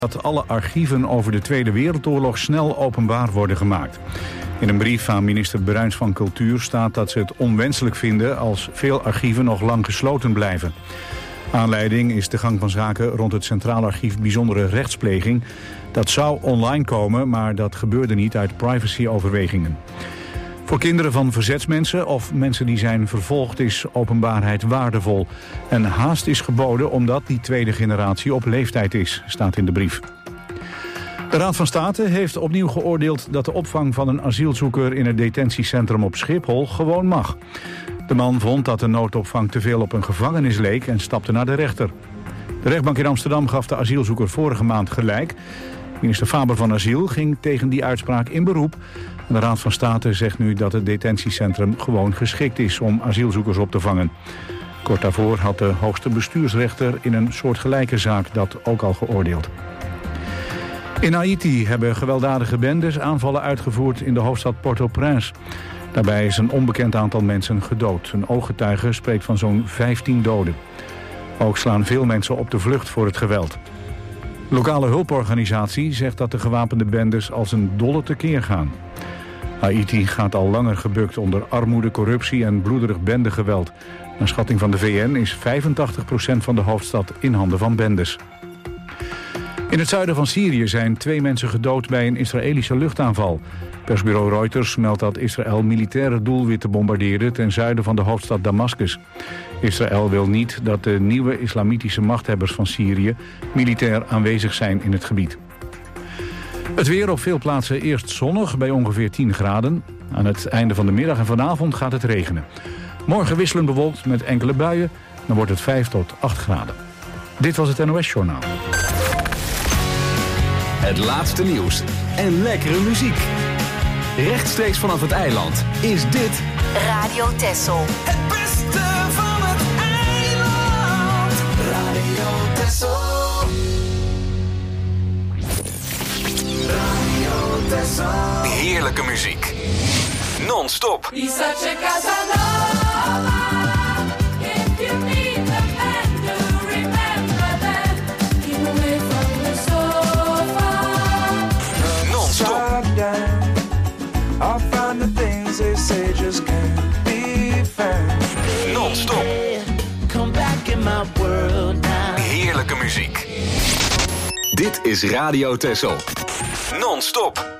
dat alle archieven over de Tweede Wereldoorlog snel openbaar worden gemaakt. In een brief aan minister Bruins van Cultuur staat dat ze het onwenselijk vinden als veel archieven nog lang gesloten blijven. Aanleiding is de gang van zaken rond het Centraal Archief Bijzondere Rechtspleging. Dat zou online komen, maar dat gebeurde niet uit privacyoverwegingen. Voor kinderen van verzetsmensen of mensen die zijn vervolgd is openbaarheid waardevol. En haast is geboden omdat die tweede generatie op leeftijd is, staat in de brief. De Raad van State heeft opnieuw geoordeeld dat de opvang van een asielzoeker in het detentiecentrum op Schiphol gewoon mag. De man vond dat de noodopvang te veel op een gevangenis leek en stapte naar de rechter. De rechtbank in Amsterdam gaf de asielzoeker vorige maand gelijk. Minister Faber van Asiel ging tegen die uitspraak in beroep. En de Raad van State zegt nu dat het detentiecentrum gewoon geschikt is om asielzoekers op te vangen. Kort daarvoor had de hoogste bestuursrechter in een soortgelijke zaak dat ook al geoordeeld. In Haiti hebben gewelddadige bendes aanvallen uitgevoerd in de hoofdstad Port-au-Prince. Daarbij is een onbekend aantal mensen gedood. Een ooggetuige spreekt van zo'n 15 doden. Ook slaan veel mensen op de vlucht voor het geweld. De lokale hulporganisatie zegt dat de gewapende bendes als een dolle tekeer gaan. Haiti gaat al langer gebukt onder armoede, corruptie en bloederig bendegeweld. Naar schatting van de VN is 85% van de hoofdstad in handen van bendes. In het zuiden van Syrië zijn 2 mensen gedood bij een Israëlische luchtaanval. Persbureau Reuters meldt dat Israël militaire doelwitten bombardeerde ten zuiden van de hoofdstad Damascus. Israël wil niet dat de nieuwe islamitische machthebbers van Syrië militair aanwezig zijn in het gebied. Het weer op veel plaatsen eerst zonnig bij ongeveer 10 graden. Aan het einde van de middag en vanavond gaat het regenen. Morgen wisselend bewolkt met enkele buien, dan wordt het 5 tot 8 graden. Dit was het NOS Journaal. Het laatste nieuws en lekkere muziek. Rechtstreeks vanaf het eiland is dit Radio Texel. Het beste van het eiland. Radio Texel. Radio Texel. heerlijke muziek. Non-stop. I'll find the things they say just can't be found. Non-stop. Come back in my world now. Heerlijke muziek. Dit is Radio Texel. Non-stop.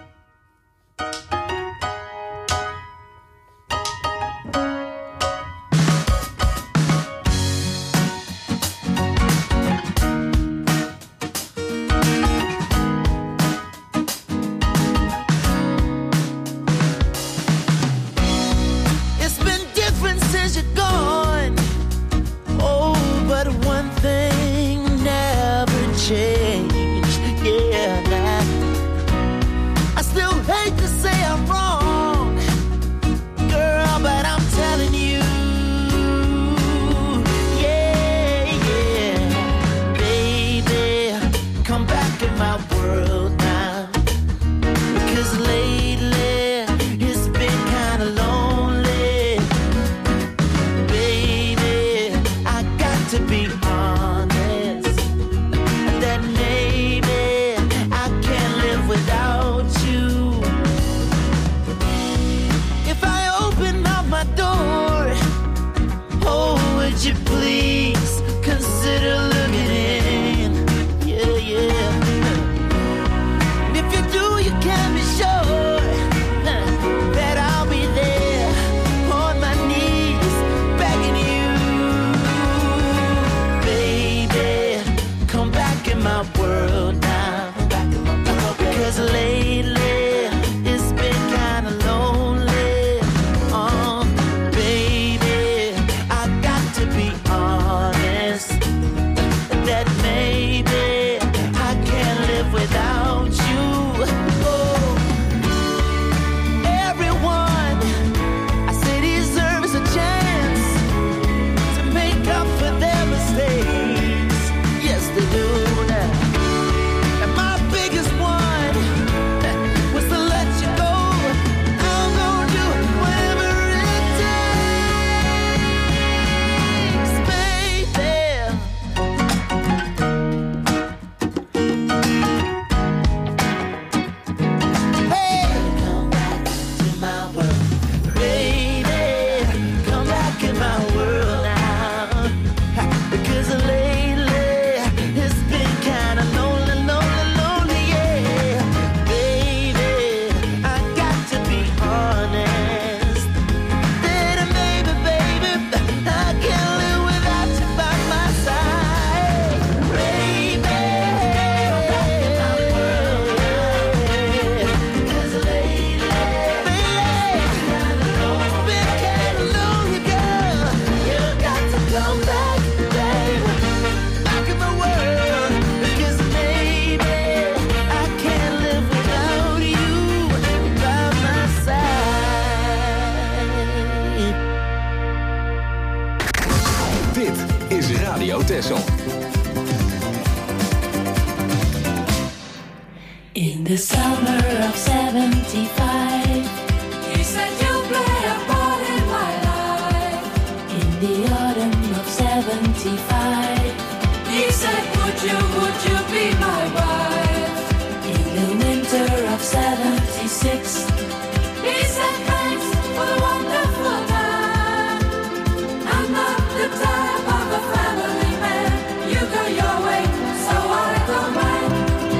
In the summer of 75, he said you'll play a part in my life. in the autumn of 75, He said, would you be my wife? in the winter of 76, He said, thanks for the wonderful time. I'm not the type of a family man. You go your way, so I go mine.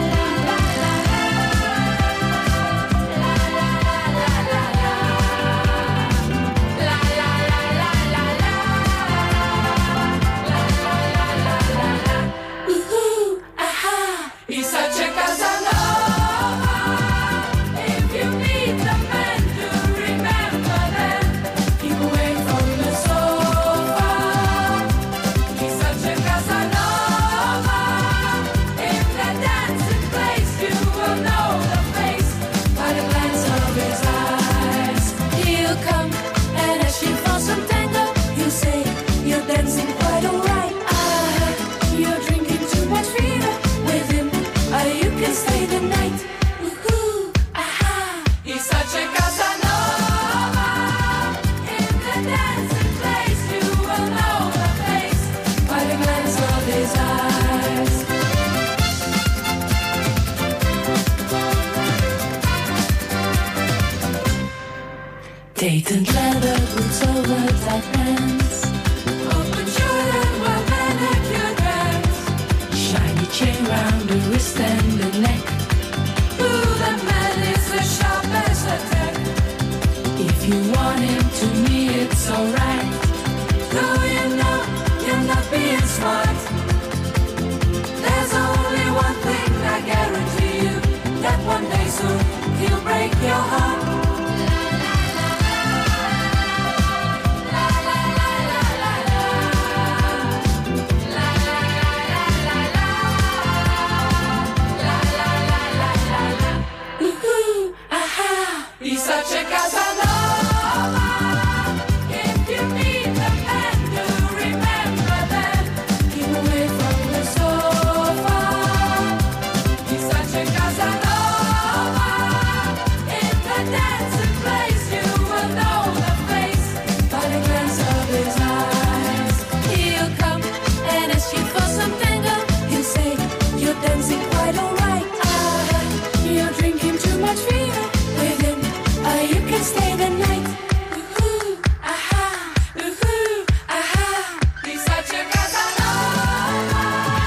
ooh, aha, He's such a Casanova. If you meet the man, do remember them. Keep away from the sofa. He's such a Casanova. In that dancing place, you will know the face by the glance of his eyes. he'll come and ask you for some tango. He'll say you're dancing quite alright. You're drinking too much fever with him. You can stay the night. Ooh, aha. He's such a Casanova. In the dancing place, you will know the face by the glance of his eyes. Dated leather boots over tight pants, Open shirt and well manicured hands. shiny chain round the wrist and the neck. Ooh, that man is as sharp as a tack. If you want him to me, it's alright. Though you know you're not being smart. There's only one thing I guarantee you, that one day soon he'll break your heart. Ooh, aha. He's such a Casanova. If you meet the man, do remember them. Keep away from the sofa. He's such a Casanova. In the dancing place, you will know the face by the glance of his eyes. He'll come and ask you for some tango. He'll say you're dancing quite alright. You're drinking too much fever with him. You can stay the night. Ooh, aha, ooh, aha. He's such a Casanova.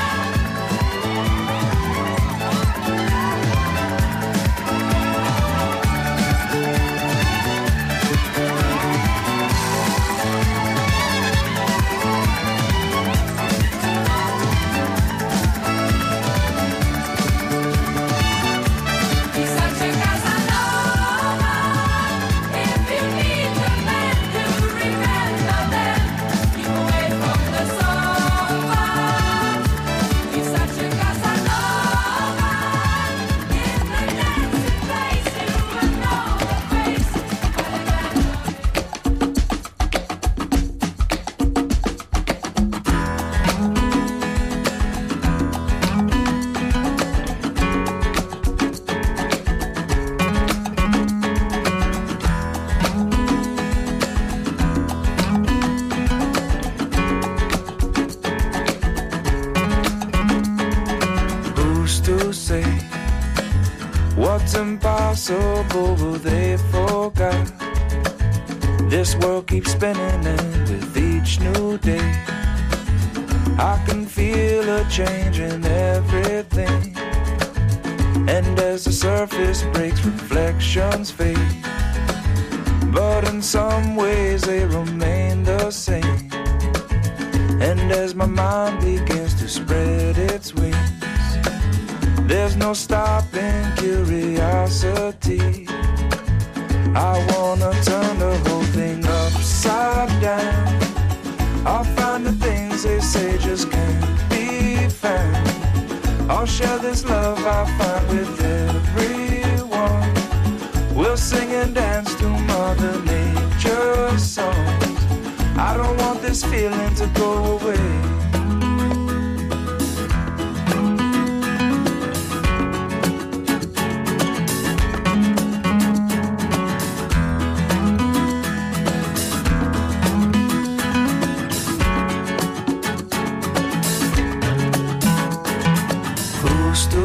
He's such a Casanova. If you meet the man, do remember them. Keep away from the sofa. He's such a Casanova. In the dancing place, you will know the face by the glance of Who's to say what's impossible will they forget? This world keeps spinning, and with each new day, I can feel a change in everything. And as the surface breaks, reflections fade, but in some ways they remain the same. And as my mind begins to spread its wings, there's no stopping curiosity. I wanna turn the whole thing upside down. I'll find the things they say just can't be found. I'll share this love I find with everyone. We'll sing and dance to Mother Nature's songs. I don't want this feeling to go away.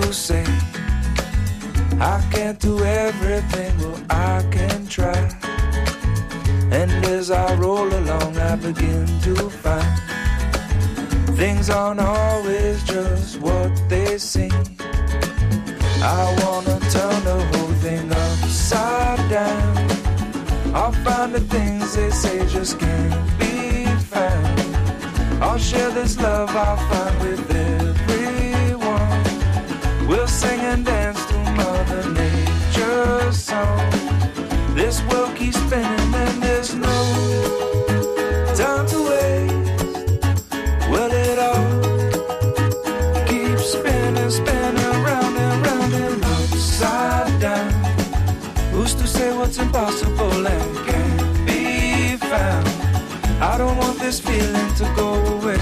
to say I can't do everything, well I can try. And as I roll along I begin to find things aren't always just what they seem. I wanna turn the whole thing upside down. I'll find the things they say just can't be found. I'll share this love I'll find with everyone. We'll sing and dance to Mother Nature's song. This world keeps spinning and there's no time to waste. Well, it all keeps spinning, spinning round and round and upside down. Who's to say what's impossible and can't be found? I don't want this feeling to go away.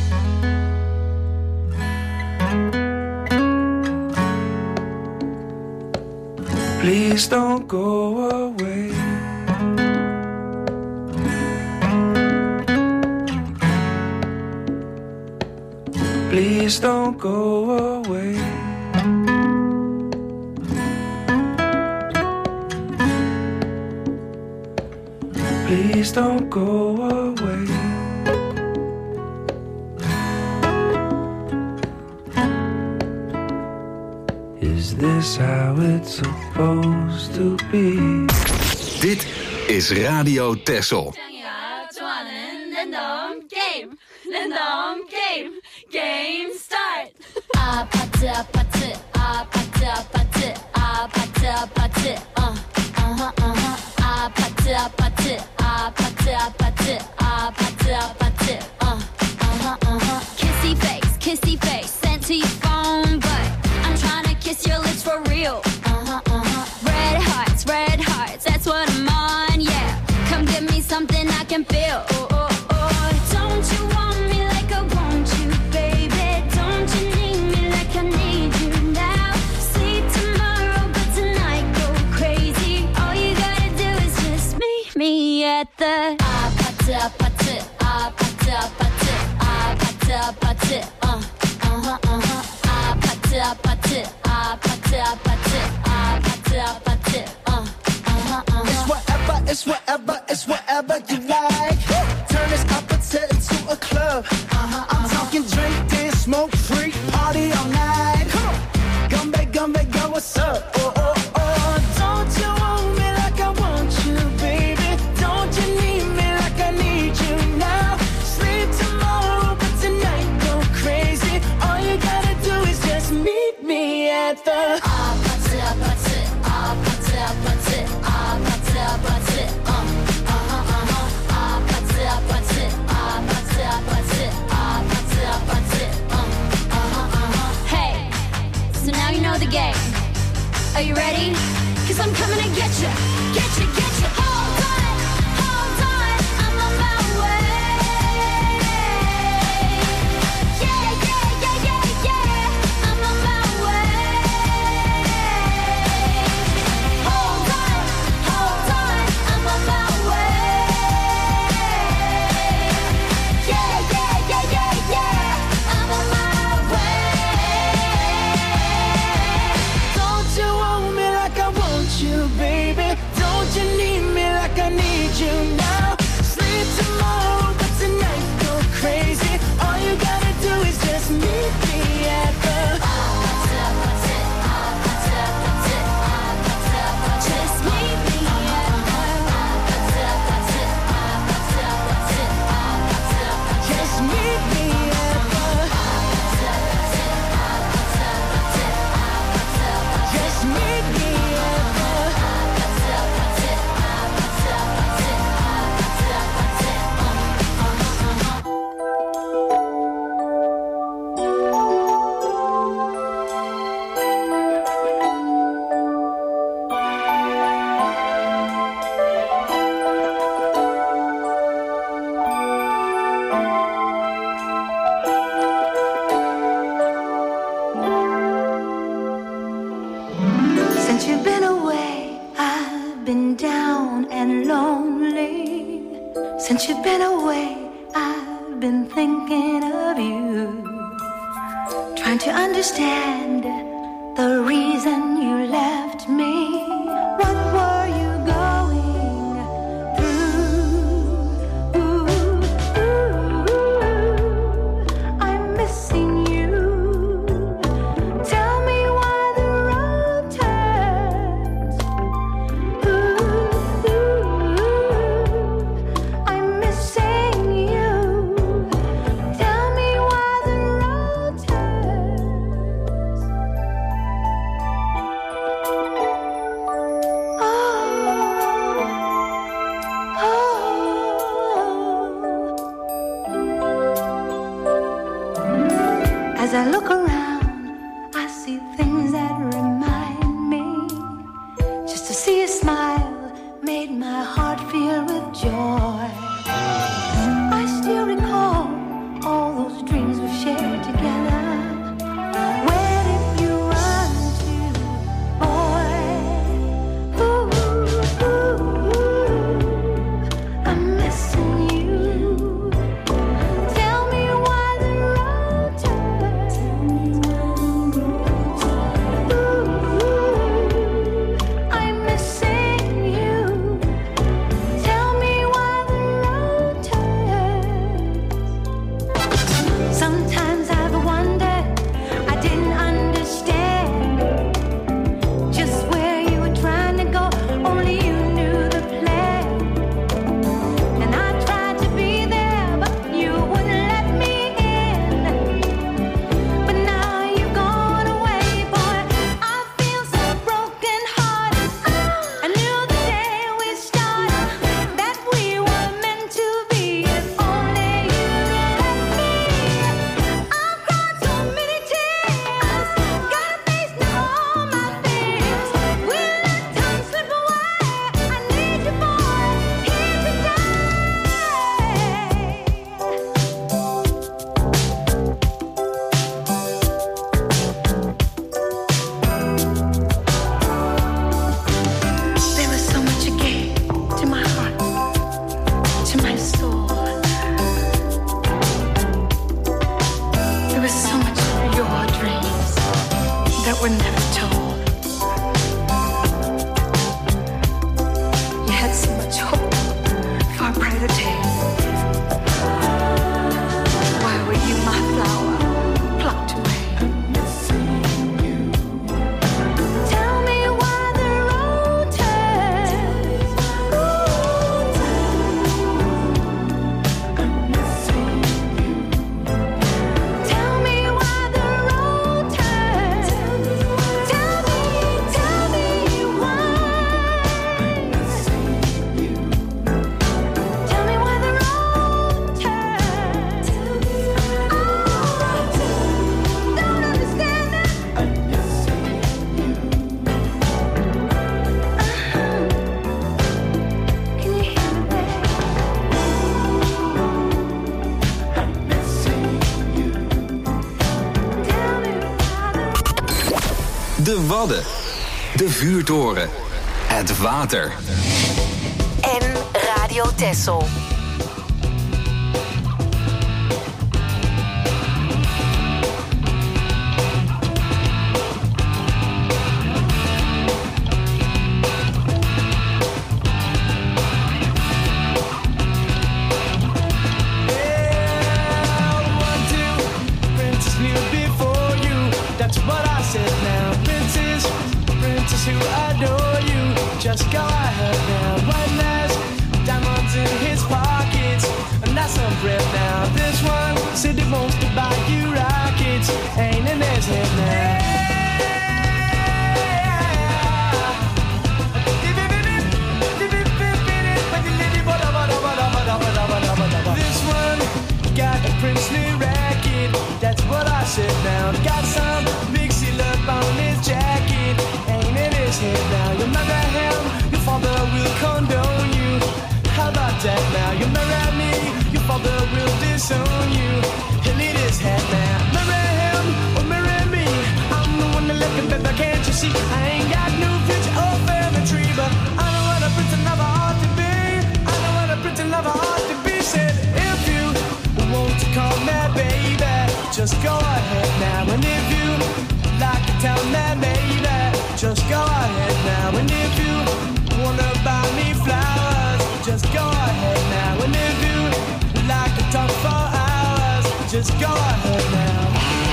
Please don't go away. Please don't go away. Please don't go away. Is this how it's supposed to be? Dit is Radio Texel. Game start. 아파트 아파트 아파트 아파트 아파트 아파트 아파트 아파트 아파트 아파트 아파트 아파트 kissy face sent to your phone, but I'm trying to kiss your lips for real. Red hearts, that's what I'm on, yeah. Come give me something I can feel. Don't you want me like I want you, baby? Don't you need me like I need you now? Sleep tomorrow, but tonight go crazy. All you gotta do is just meet me at the 아파트 아파트 아파트 아파트 아파트 아파트 아파트 아파트 아파트 아파트 아파트 It's whatever you like. Turn this opposite into a club. I'm talking drink, dance, smoke, freak, party all night. Come back, girl, what's up? Don't you want me like I want you, baby? Don't you need me like I need you now? Sleep tomorrow, but tonight go crazy. All you gotta do is just meet me at the 아파트 아파트 아파트 아파트 아파트 아파트 Hey, so now you know the game. Are you ready? 'Cause I'm coming to get you. Get you. Hold on, I'm on my way. Yeah, I'm on my way. Hold on, I'm on my way. Yeah, I'm on my way. Don't you want me like I want you, baby? Don't you need me like I need you now? Sleep tomorrow, but tonight go crazy. All you gotta do is just meet me at the Just meet me at just meet me at the just meet me at Since you've been away, I've been down and lonely. Since you've been away, I've been thinking of you. Trying to understand Wadden. De vuurtoren. Het water. En Radio Texel. Who adore you, just go ahead now. One has diamonds in his pockets, and that's some bread now. This one said he wants to buy you rockets, ain't in his head now. This one got a princely racket, that's what I said now. Got some mixy love on his jacket, ain't in his head now. You marry him, your father will condone you. How about that now? You marry me, your father will disown you. He'll need his head now. Marry him or marry me, I'm the one that left him, baby, can't you see? I ain't got no future or family tree, but I know what a prince and lover ought to be. I know what a prince and lover ought to be. Said if you want to call me baby, just go ahead now. And if you like to tell me maybe, just go ahead now. And if you wanna buy me flowers, just go ahead now. And if you like to talk for hours, just go ahead now.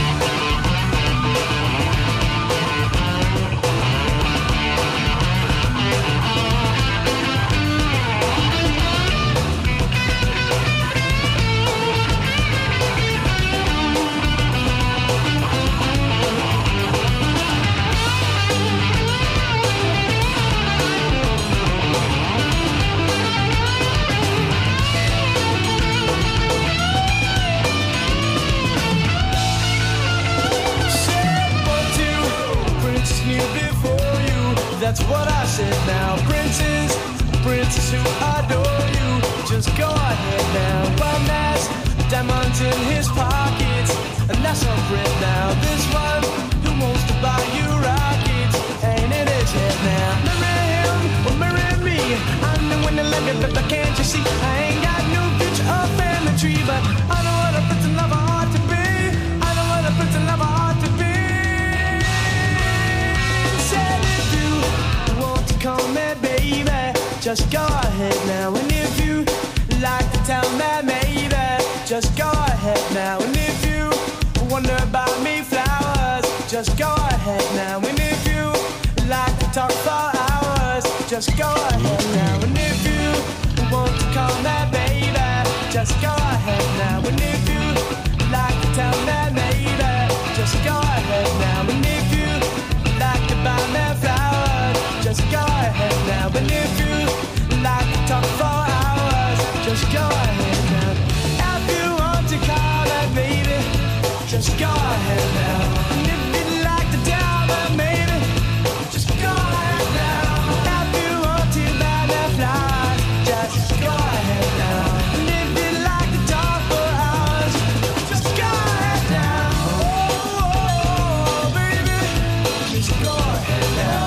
That's what I said now. Princess who adore you, just go ahead now. One has diamonds in his pockets, and that's some bread now. This one who wants to buy you rockets, ain't in his head now. Marry him or marry me, I'm the one that let me, but can't you see? I ain't got no future or family tree, but I know what a prince and lover ought to be. I know what a prince and lover ought to be. Said if you want to call me baby, just go ahead now. And if you like to tell me maybe, just go ahead now. And if you wonder about me flowers, just go ahead now. And if you like to talk for hours, just go ahead now. And if you want to call me baby, just go ahead now. And if you like to tell me maybe, just go ahead now. And if you like to buy me flowers, just go ahead now. And if you like to talk for hours, just go ahead now. If you want to call that baby, just go ahead now. And if you'd like to tell me maybe, just go ahead now. If you want to buy me flowers, just go ahead now. And if you'd like to talk for hours, just go ahead now. Oh, baby, just go ahead now.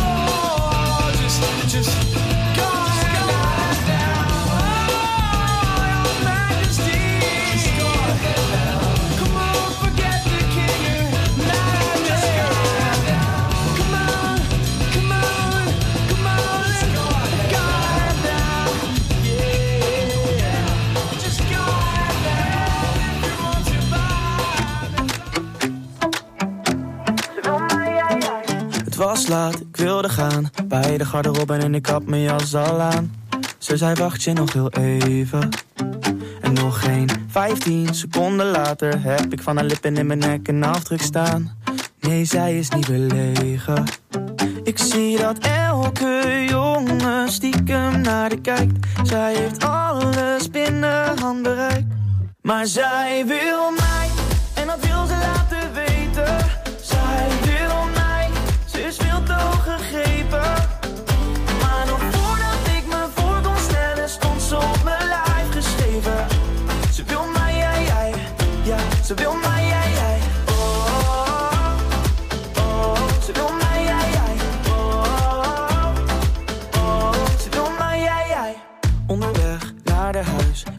Just go ahead now. Oh, your majesty. Just go ahead now. Come on, forget the king and majesty. Just go ahead now. Come on, come on, come on. Just go ahead now. Yeah. Just go ahead now. If you want to buy. Het was laat, ik wilde gaan. Bij de garderobe en ik had mijn jas al aan. Ze zei wacht je nog heel even. En nog geen 15 seconden later heb ik van haar lippen in mijn nek een afdruk staan. Nee, zij is niet belegen. Ik zie dat elke jongen stiekem naar de kijkt. Zij heeft alles binnen handbereik. Maar zij wil mij en dat wil ze laten weten. Zij wil mij, ze is veel te hoog gegrepen. Maar nog voordat ik me voor kon stellen, stond ze op mijn lijf geschreven. Ze wil mij, jij, ja, ze wil mij, jij. Oh, oh, oh, ze wil mij,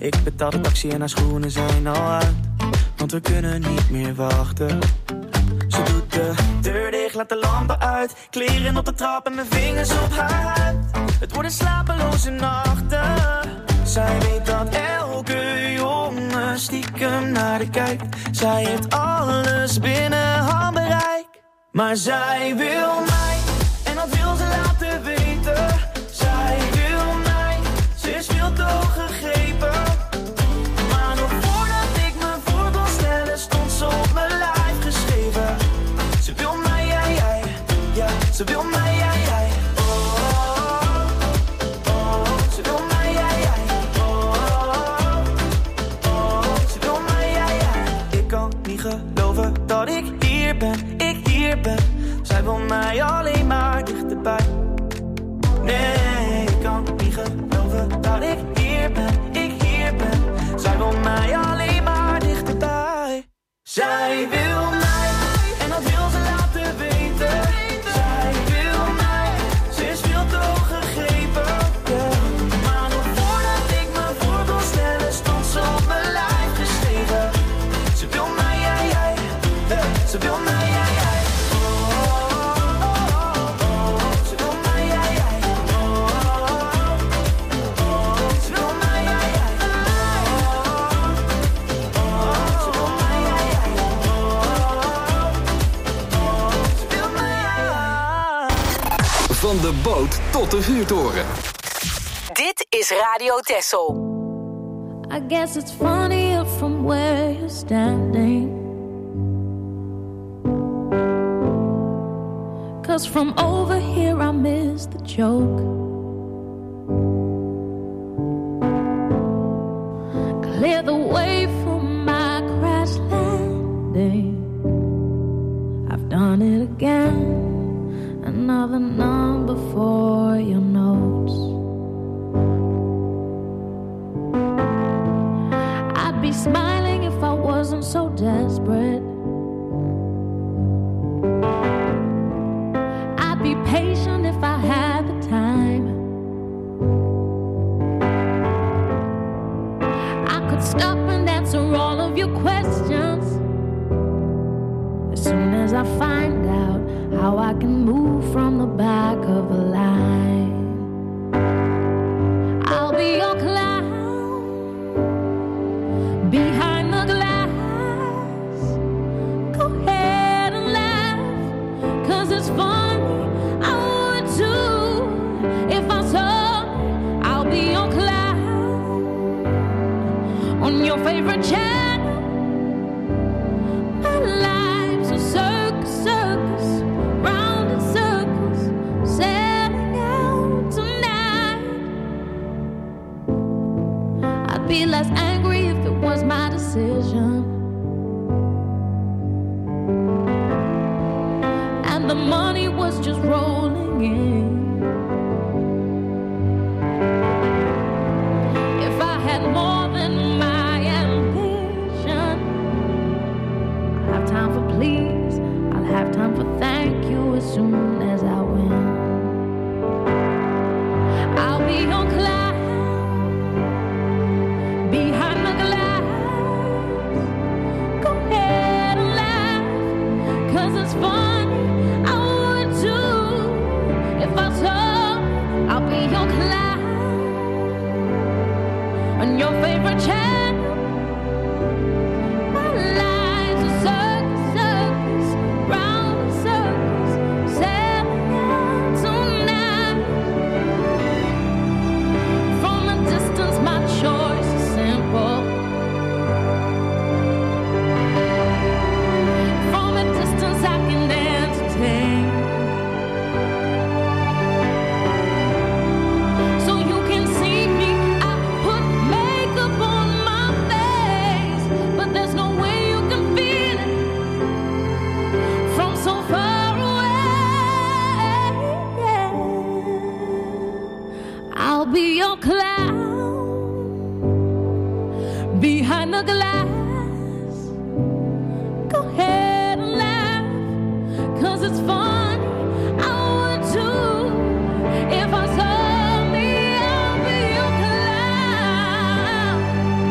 Ik betaal de taxi en haar schoenen zijn al uit, want we kunnen niet meer wachten. Ze doet de deur dicht, laat de lampen uit, kleren op de trap en mijn vingers op haar huid. Het worden slapeloze nachten. Zij weet dat elke jongen stiekem naar haar kijkt. Zij heeft alles binnen handbereik. Maar zij wil mij, en dat wil ze laten weten. Zij wil mij, ze is veel te hoog gegrepen. Maar nog voordat ik me voor kon stellen, stond ze op mijn lijf geschreven. Ze wil mij, jij, ja, ze wil mij, jij. Dat ik hier ben, zij wil mij alleen maar dichterbij. Nee, ik kan niet geloven dat ik hier ben, zij wil mij alleen maar dichterbij. Zij wil mij, en dat wil ze laten weten. Zij wil mij, ze is veel te hoog gegrepen. Yeah. Maar nog voordat ik me voor kon stellen, stond ze op mijn lijf geschreven. Ze wil mij, ze wil mij, ze wil mij, ze wil mij, ze wil mij. Van de boot tot de vuurtoren. Dit is Radio Texel. I guess it's funnier from where you're standing. 'Cause from over here I miss the joke. Clear the way for my crash landing. I've done it again. Another number for your notes. I'd be smiling if I wasn't so desperate. Be patient if I had the time. I could stop and answer all of your questions as soon as I find out how I can move from the back of the line. I'll be your clown behind the glass. Go ahead and laugh, 'cause it's fun. On your favorite channel, my life's a circus, round in circles, setting out tonight. I'd be less angry if it was my decision, and the money was just rolling in. If I had more than time for please, I'll have time for thank you as soon as I win. I'll be your clown behind the glass. Go ahead and laugh, 'cause it's funny. I would too if I told. I'll be your clown on your favorite channel. Behind the glass, go ahead and laugh, 'cause it's funny. I would too if I told me I'll be your clown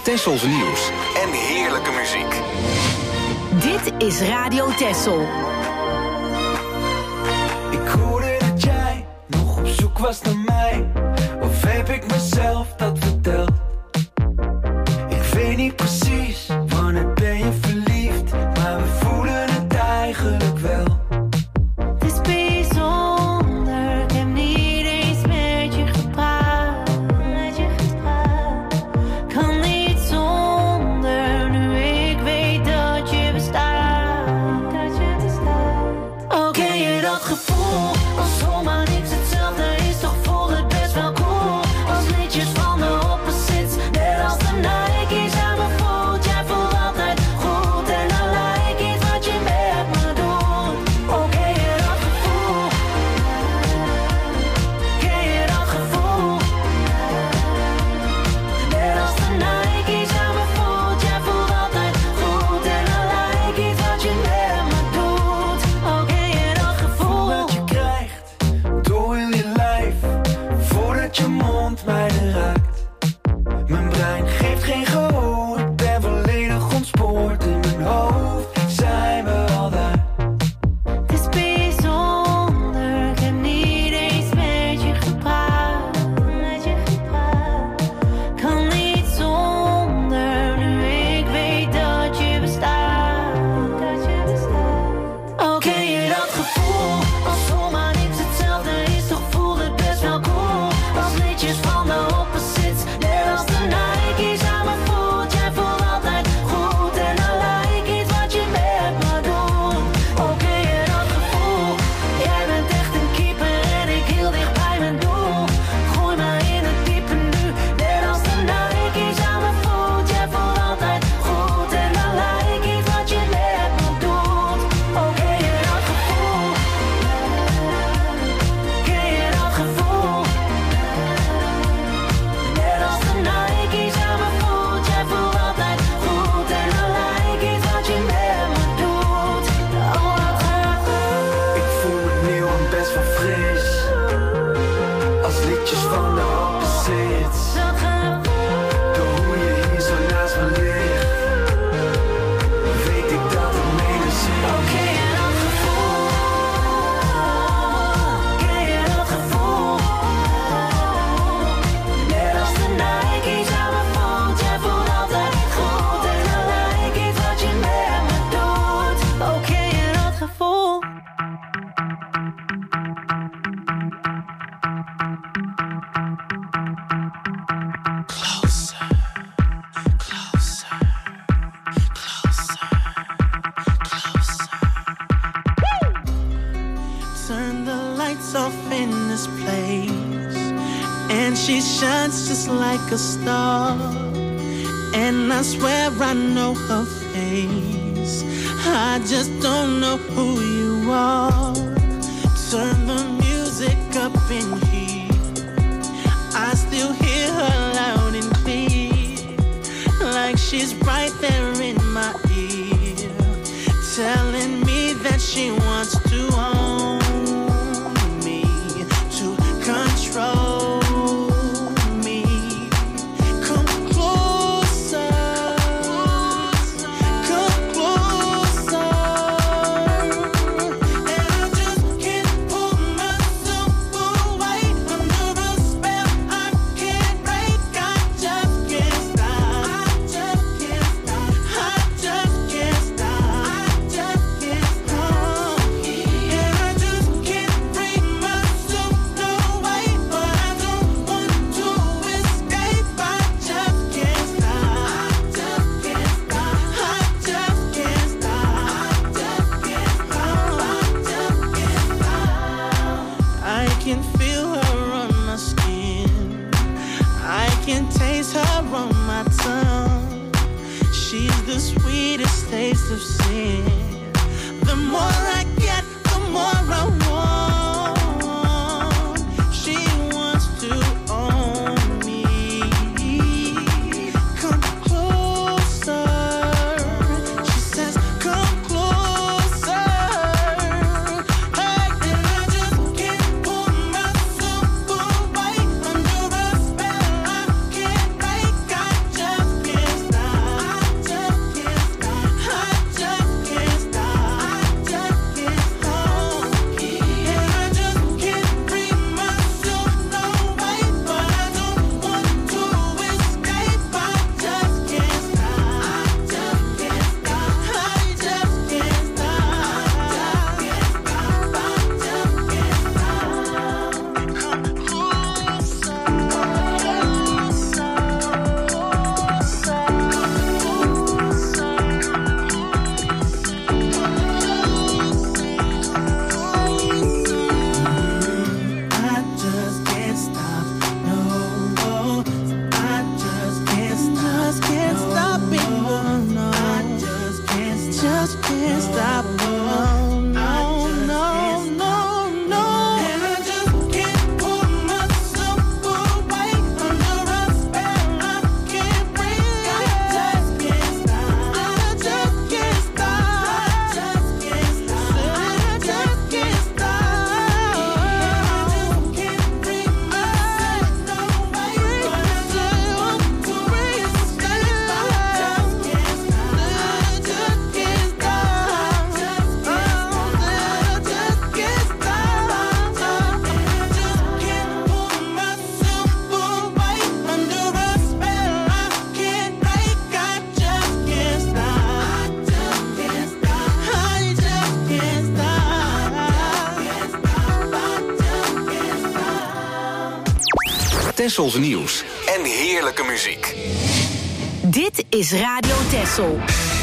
Tessels nieuws en heerlijke muziek. Dit is Radio Tessel. Ik hoorde dat jij nog op zoek was naar mij. Of heb ik mezelf dat verteld? Ik weet niet precies wanneer ben je verliefd, maar we voelen het eigenlijk wel. Het is bijzonder, ik heb niet eens met je gepraat. Kan niet zonder, nu ik weet dat je bestaat. Oh, ken je dat gevoel? Als zomaar niks hetzelfde is, toch voelt het best wel cool. Als liedjes van de opposites, net als de Nike's aan mijn voet. Jij voelt altijd goed en dan lijkt iets wat je met me doet. Oh, ken je dat gevoel? Ken je dat gevoel? Net als de Nike's aan mijn voet. Jij voelt altijd goed en dan lijkt iets wat je met me doet. Oh, ken je dat gevoel? Dat je krijgt door heel je lijf, voordat je mond mij raakt. Mijn brein geeft geen gehoor, ik ben volledig ontspoord. In mijn hoofd zijn we al daar. Het is bijzonder, ik heb niet eens met je gepraat. Kan niet zonder, nu ik weet dat je bestaat. Oh, ken je dat gevoel? Als zomaar niks hetzelfde is, toch voelt het best wel cool. Als liedjes van de opposites, net als de Nike's aan mijn voet. Jij voelt altijd goed en dan lijkt iets wat je met me doet. Oh, ken je dat gevoel? Jij bent echt een keeper en ik heel dicht bij mijn doel. Gooi me in het diepe nu, net als de Nike's aan mijn voet. Jij voelt altijd goed en dan lijkt iets wat je met me doet. Oh, ken je dat gevoel? Ken je dat gevoel? Net als de Nike's aan mijn voet. Jij voelt altijd goed en dan lijkt iets wat je met me doet. Oh, wat gaat Ik voel het nieuw en best wel fris, als liedjes van de opposites. Door hoe je hier zo naast me ligt, weet ik dat het menens is. Ken je dat gevoel? Ken je dat gevoel? Net als de Nike's aan mijn voet. Jij voelt altijd goed en dan lijkt iets wat je met me doet. Oh, ken je dat gevoel? Turn the lights off in this place, and she shines just like a star. And I swear I know her face, I just don't know who you are. Turn the music up in here, I still hear her loud and clear, like she's right there in my ear, telling me that she wants to own me, to control me. Come closer, come closer. And I just can't pull myself away under a spell I can't break. I just can't stop. I just can't stop. I just can't stop. I just can't stop. And I just can't bring myself away, but I don't want to escape. I just can't stop. I just can't stop. I just can't stop. I just can't stop. I can feel her on my skin, I can taste her on my tongue. She's the sweetest taste of sin. The more I get, the more I want. She wants to own me. Come closer. She says, come closer. Hey, and I just can't pull myself away under a spell I can't break. I just can't Tessels nieuws en heerlijke muziek. Dit is Radio Tessel.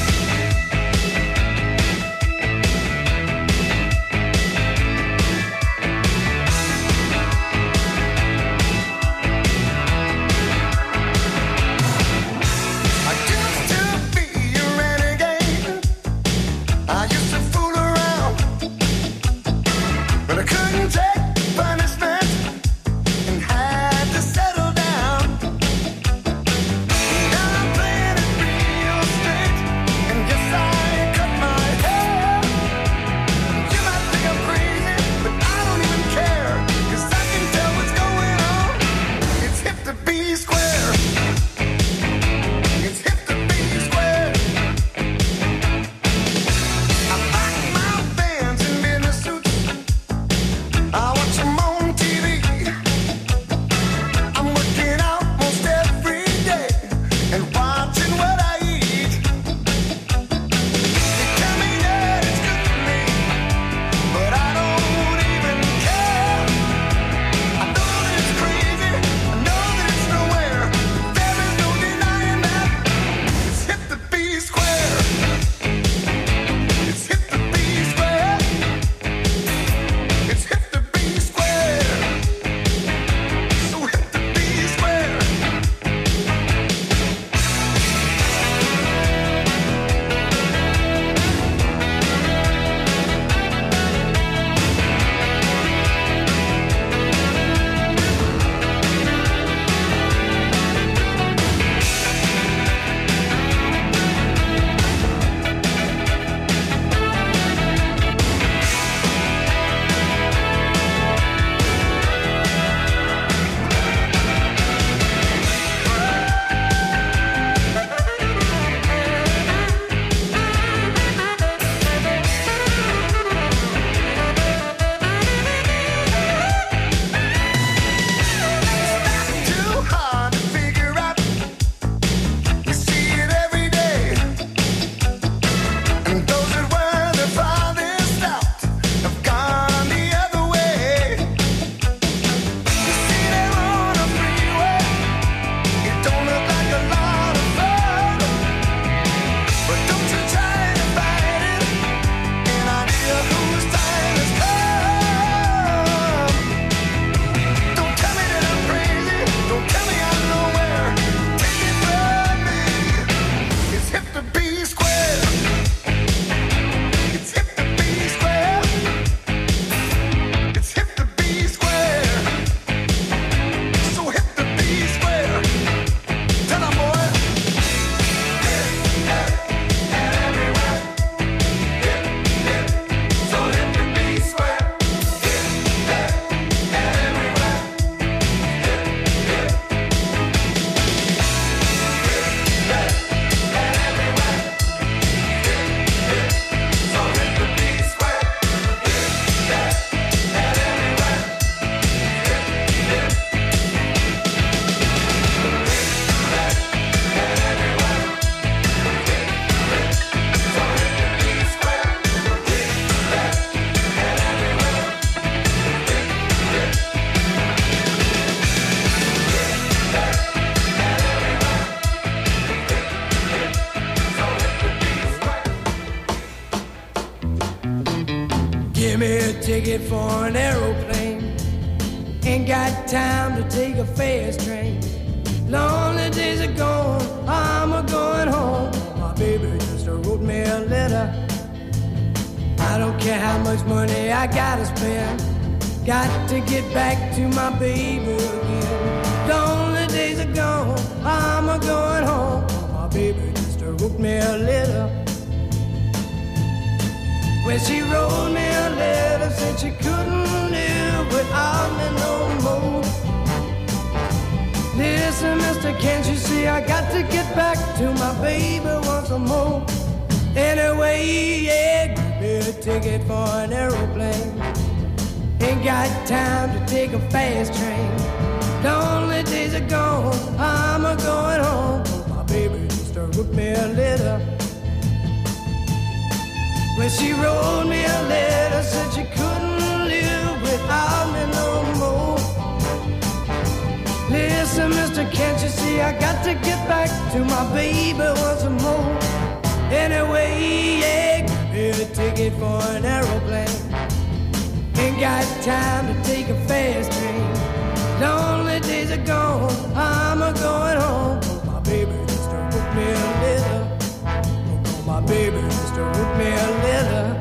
Give me a ticket for an aeroplane. Ain't got time to take a fast train. Lonely days are gone, I'm a-going home. My baby just wrote me a letter. I don't care how much money I gotta spend. Got to get back to my baby again. Lonely days are gone, I'm a-going home. My baby just wrote me a letter. When she wrote me a letter, said she couldn't live without me no more. Listen, mister, can't you see I got to get back to my baby once more? Anyway, yeah, give me a ticket for an aeroplane. Ain't got time to take a fast train. Lonely days are gone, I'm a-going home. My baby just wrote me a letter. When she wrote me a letter, said she couldn't live without me no more. sister, can't you see I got to get back to my baby once more? Anyway, yeah, get a ticket for an aeroplane. Ain't got time to take a fast train. Lonely days are gone, I'm a-going home. Oh, my baby just wrote me a letter. Oh, my baby just wrote me a letter.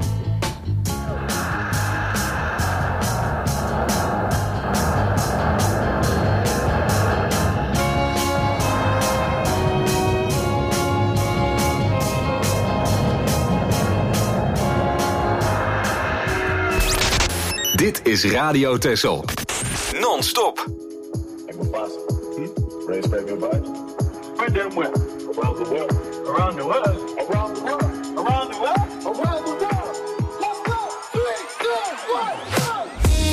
Dit is Radio Texel. Non-stop. Raise baby vibes. Where them went? Around the world. Around the world. Around the world. Around the world. Around the world. Let's go. 3, 2, 1, go.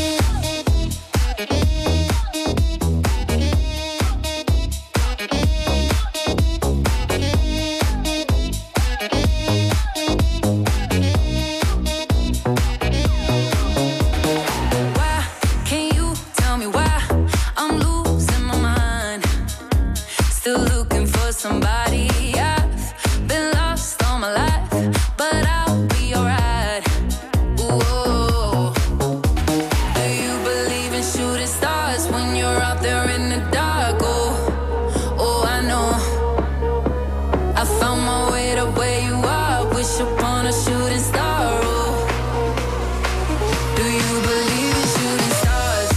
Somebody, I've been lost all my life, but I'll be alright. Whoa. Do you believe in shooting stars when you're out there in the dark? Oh, I know. I found my way to where you are. Wish upon a shooting star. Oh, do you believe in shooting stars?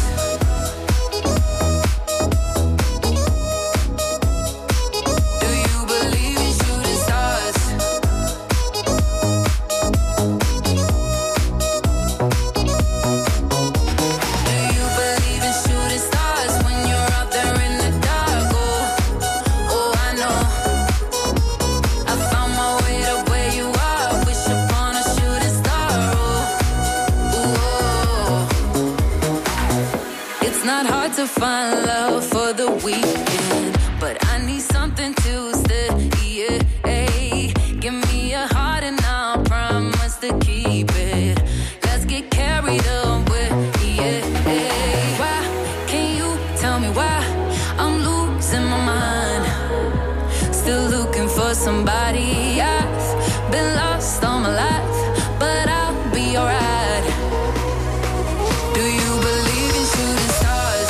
To find love for the weekend, but I need something to stay. Yeah, give me a heart and I'll promise to keep it. Let's get carried away. Yeah, why can you tell me why I'm losing my mind? Still looking for somebody. I've been lost all my life, but I'll be alright. Do you believe in shooting stars?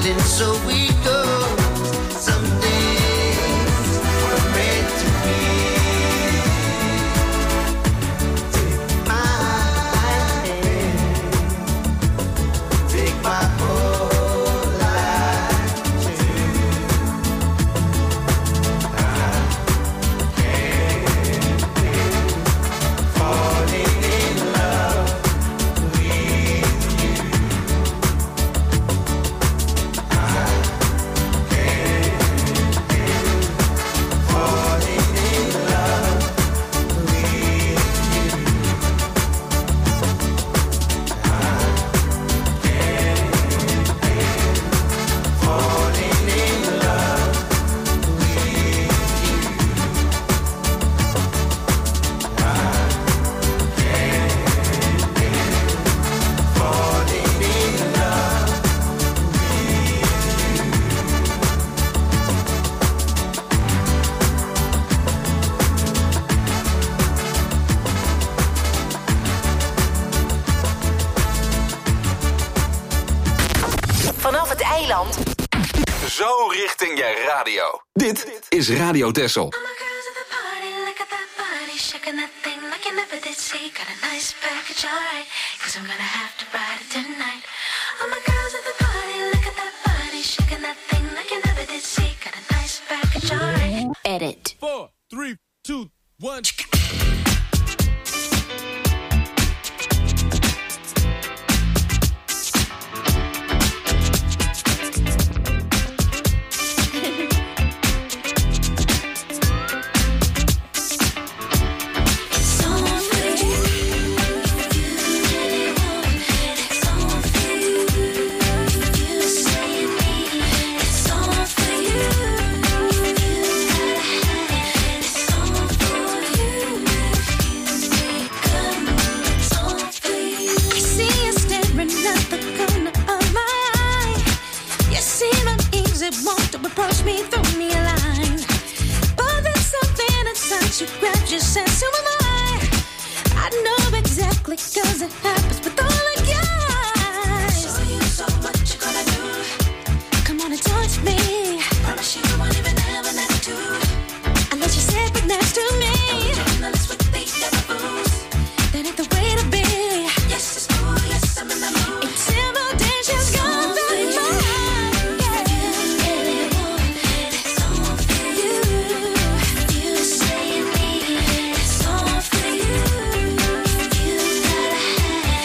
darling, so we go. Someday we're meant to be. Take my hand, take my whole life too. I can't falling in love with you. Vanaf het eiland. Zo richting je radio. Dit is Radio Texel. All my girls at the party, look at that body, shaking that thing like you never did see. Got a nice package, alright, 'cause I'm gonna have to ride it tonight. All my girls at the party, look at that body, shaking that thing like you never did see. Got a nice package, alright. Edit. 4, 3, 2, 1. It's all for you, you really want it. It's all for you, you say you need it. It's all for you, you gotta have it. It's all for you, if you come. It's all for you. I see you staring at the corner of my eye. You seem uneasy, want to approach me, throw me a line. But there's something inside you grabs your sense. Who am I? I know exactly 'cause it happens with all the guys. So you, so what you gonna do? Come on and touch me. Promise you won't even have an attitude unless you sit right next to me. I'm jealous with the other booze. That ain't the way to be. Yes, it's cool. Yes, I'm in the mood. Intimidation's gone very far. It's all for you. You say you need it. It's all for you. You gotta have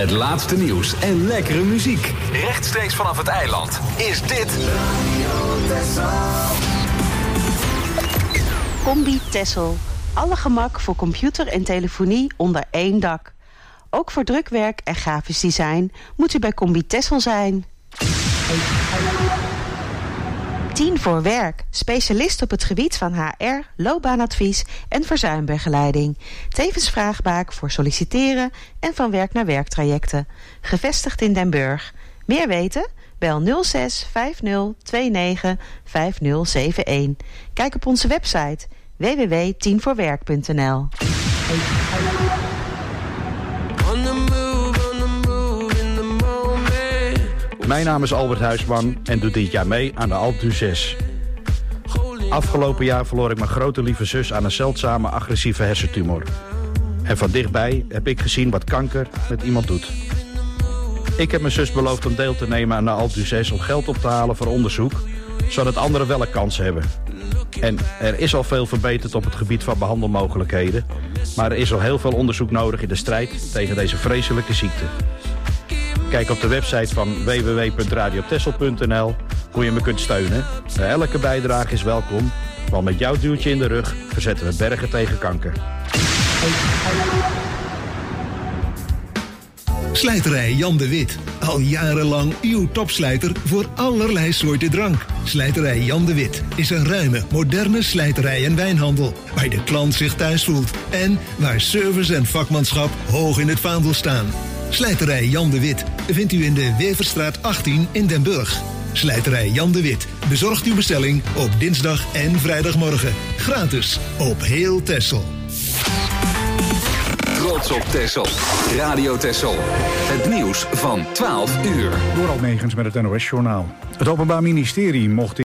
Het laatste nieuws en lekkere muziek. Rechtstreeks vanaf het eiland is dit Combi Tessel. Alle gemak voor computer en telefonie onder één dak. Ook voor drukwerk en grafisch design moet u bij Combi Tessel zijn. 10 voor werk. Specialist op het gebied van HR, loopbaanadvies en verzuimbegeleiding. Tevens vraagbaak voor solliciteren en van werk naar werktrajecten. Gevestigd in Den Burg. Meer weten? Bel 06 50 29 5071. Kijk op onze website www.10voorwerk.nl. Mijn naam is Albert Huisman en doe dit jaar mee aan de Alpe d'Huez 6. Afgelopen jaar verloor ik mijn grote lieve zus aan een zeldzame agressieve hersentumor. En van dichtbij heb ik gezien wat kanker met iemand doet. Ik heb mijn zus beloofd om deel te nemen aan de Alpe d'Huez 6 om geld op te halen voor onderzoek, zodat anderen wel een kans hebben. En er is al veel verbeterd op het gebied van behandelmogelijkheden, maar er is al heel veel onderzoek nodig in de strijd tegen deze vreselijke ziekte. Kijk op de website van www.radiotessel.nl hoe je me kunt steunen. Elke bijdrage is welkom, want met jouw duwtje in de rug verzetten we bergen tegen kanker. Slijterij Jan de Wit. Al jarenlang uw topslijter voor allerlei soorten drank. Slijterij Jan de Wit is een ruime, moderne slijterij en wijnhandel, waar de klant zich thuis voelt en waar service en vakmanschap hoog in het vaandel staan. Slijterij Jan de Wit vindt u in de Weverstraat 18 in Den Burg. Slijterij Jan de Wit bezorgt uw bestelling op dinsdag en vrijdagmorgen. Gratis op heel Texel. Trots op Texel. Radio Texel. Het nieuws van 12 uur. Door Almegens met het NOS-journaal. Het Openbaar Ministerie mocht